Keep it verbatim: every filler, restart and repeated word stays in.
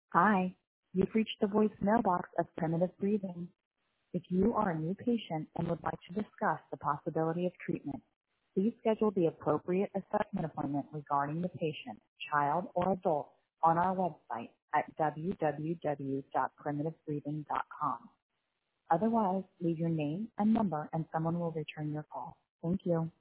Hi, you've reached the voicemail box of Primitive Breathing. If you are a new patient and would like to discuss the possibility of treatment, please schedule the appropriate assessment appointment regarding the patient, child, or adult on our website at w w w dot primitive breathing dot com. Otherwise, leave your name and number and someone will return your call. Thank you.